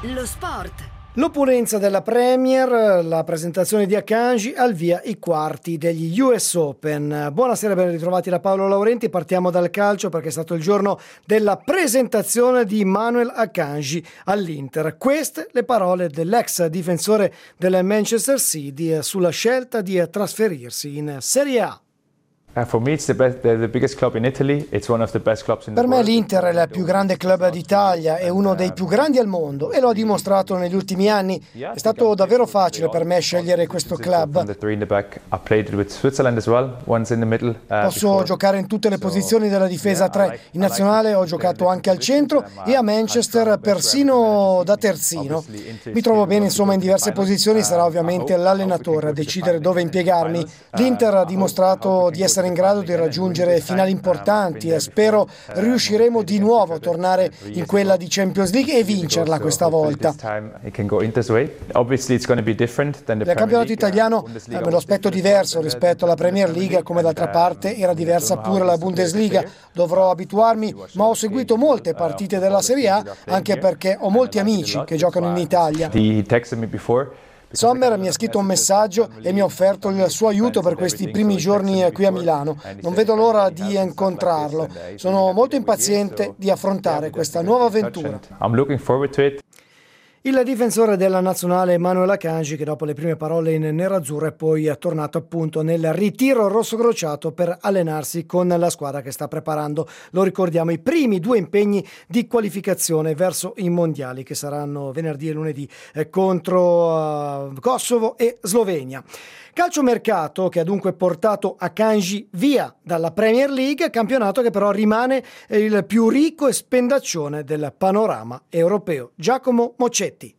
Lo sport. L'opulenza della Premier, la presentazione di Akanji, al via i quarti degli US Open. Buonasera, ben ritrovati da Paolo Laurenti. Partiamo dal calcio perché è stato il giorno della presentazione di Manuel Akanji all'Inter. Queste le parole dell'ex difensore del Manchester City sulla scelta di trasferirsi in Serie A. For me, it's the biggest club in Italy. It's one of the best clubs in the Per me world. l'Inter è il più grande club d'Italia, è uno dei più grandi al mondo e lo ha dimostrato negli ultimi anni. È stato davvero facile per me scegliere questo club. Posso giocare in tutte le posizioni della difesa 3. In nazionale ho giocato anche al centro e a Manchester persino da terzino. Mi trovo bene insomma in diverse posizioni, sarà ovviamente l'allenatore a decidere dove impiegarmi. L'Inter ha dimostrato di essere in grado di raggiungere finali importanti e spero riusciremo di nuovo a tornare in quella di Champions League e vincerla questa volta. Il campionato italiano me lo aspetto diverso rispetto alla Premier League, come d'altra parte era diversa pure la Bundesliga. Dovrò abituarmi, ma ho seguito molte partite della Serie A anche perché ho molti amici che giocano in Italia. Sommer mi ha scritto un messaggio e mi ha offerto il suo aiuto per questi primi giorni qui a Milano. Non vedo l'ora di incontrarlo. Sono molto impaziente di affrontare questa nuova avventura. Il difensore della nazionale Manuel Akanji, che dopo le prime parole in nerazzurro è poi tornato appunto nel ritiro rossocrociato per allenarsi con la squadra che sta preparando, lo ricordiamo, i primi due impegni di qualificazione verso i mondiali che saranno venerdì e lunedì contro Kosovo e Slovenia. Calciomercato che ha dunque portato Akanji via dalla Premier League, campionato che però rimane il più ricco e spendaccione del panorama europeo. Giacomo Moccetti.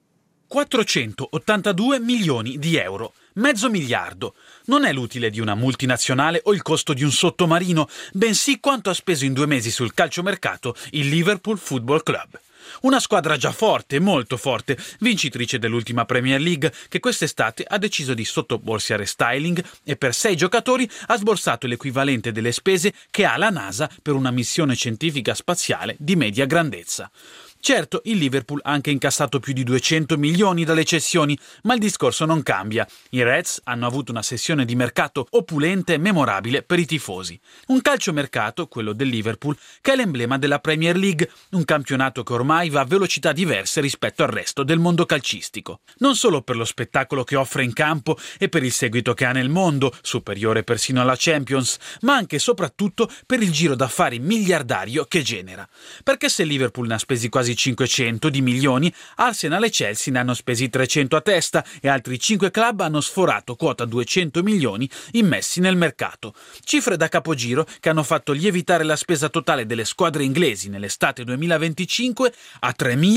482 milioni di euro, mezzo miliardo. Non è l'utile di una multinazionale o il costo di un sottomarino, bensì quanto ha speso in 2 mesi sul calciomercato il Liverpool Football Club. Una squadra già forte, molto forte, vincitrice dell'ultima Premier League, che quest'estate ha deciso di sottoporsi a restyling e per 6 giocatori ha sborsato l'equivalente delle spese che ha la NASA per una missione scientifica spaziale di media grandezza. Certo, il Liverpool ha anche incassato più di 200 milioni dalle cessioni, ma il discorso non cambia. I Reds hanno avuto una sessione di mercato opulenta e memorabile per i tifosi. Un calciomercato, quello del Liverpool, che è l'emblema della Premier League, un campionato che ormai va a velocità diverse rispetto al resto del mondo calcistico. Non solo per lo spettacolo che offre in campo e per il seguito che ha nel mondo, superiore persino alla Champions, ma anche e soprattutto per il giro d'affari miliardario che genera. Perché se il Liverpool ne ha spesi quasi 500 di milioni, Arsenal e Chelsea ne hanno spesi 300 a testa e altri 5 club hanno sforato quota 200 milioni immessi nel mercato. Cifre da capogiro che hanno fatto lievitare la spesa totale delle squadre inglesi nell'estate 2025 a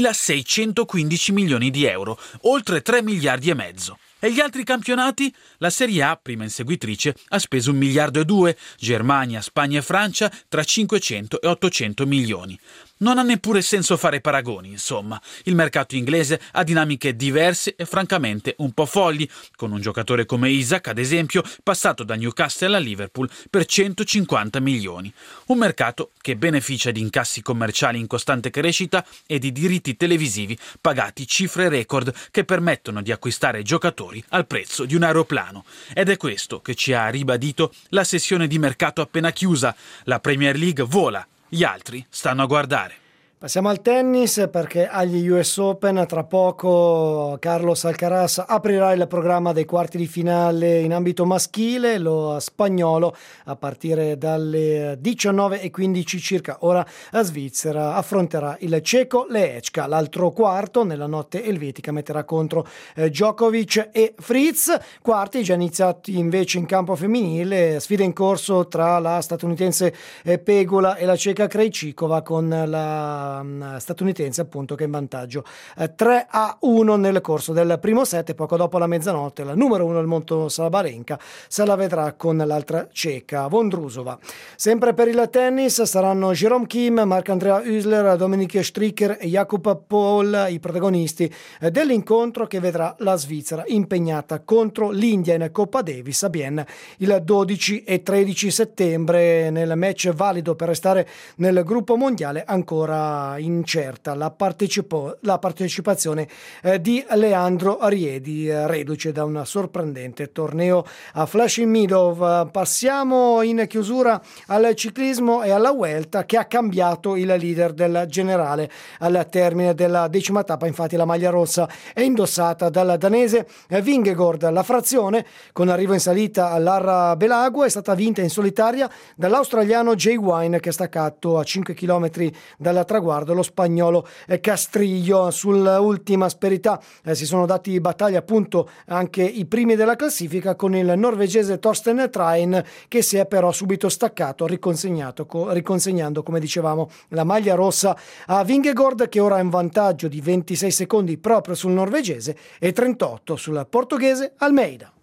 3.615 milioni di euro, oltre 3 miliardi e mezzo. E gli altri campionati? La Serie A, prima inseguitrice, ha speso 1,2 miliardi, Germania, Spagna e Francia tra 500 e 800 milioni. Non ha neppure senso fare paragoni, insomma. Il mercato inglese ha dinamiche diverse e francamente un po' folli, con un giocatore come Isak, ad esempio, passato da Newcastle a Liverpool per 150 milioni. Un mercato che beneficia di incassi commerciali in costante crescita e di diritti televisivi pagati cifre record che permettono di acquistare giocatori al prezzo di un aeroplano. Ed è questo che ci ha ribadito la sessione di mercato appena chiusa. La Premier League vola. Gli altri stanno a guardare. Passiamo al tennis perché agli US Open tra poco Carlos Alcaraz aprirà il programma dei quarti di finale in ambito maschile. Lo spagnolo a partire dalle 19:15 circa ora a Svizzera affronterà il ceco Lehečka. L'altro quarto nella notte elvetica metterà contro Djokovic e Fritz. Quarti già iniziati invece in campo femminile, sfida in corso tra la statunitense Pegula e la ceca Krejcikova con la statunitense appunto che è in vantaggio 3-1 nel corso del primo set e poco dopo la mezzanotte la numero 1 del mondo Sabalenka se la vedrà con l'altra ceca Vondrusova. Sempre per il tennis saranno Jerome Kim, Marc-Andrea Hüsler, Dominique Stricker e Jakub Paul i protagonisti dell'incontro che vedrà la Svizzera impegnata contro l'India in Coppa Davis a Bienne il 12 e 13 settembre nel match valido per restare nel gruppo mondiale ancora resta incerta la partecipazione di Leandro Riedi, reduce da un sorprendente torneo a Flushing Meadow. Passiamo in chiusura al ciclismo e alla Vuelta, che ha cambiato il leader del generale al termine della 10ª tappa. Infatti la maglia rossa è indossata dal danese Vingegaard. La frazione, con arrivo in salita all'Arra Belago, è stata vinta in solitaria dall'australiano Jay Wine, che è staccato a 5 km dal traguardo lo spagnolo Castrillo. Sull'ultima asperità si sono dati battaglia appunto anche i primi della classifica, con il norvegese Torsten Train, che si è però subito staccato, riconsegnando, come dicevamo, la maglia rossa a Vingegaard, che ora è in vantaggio di 26 secondi proprio sul norvegese e 38 sul portoghese Almeida.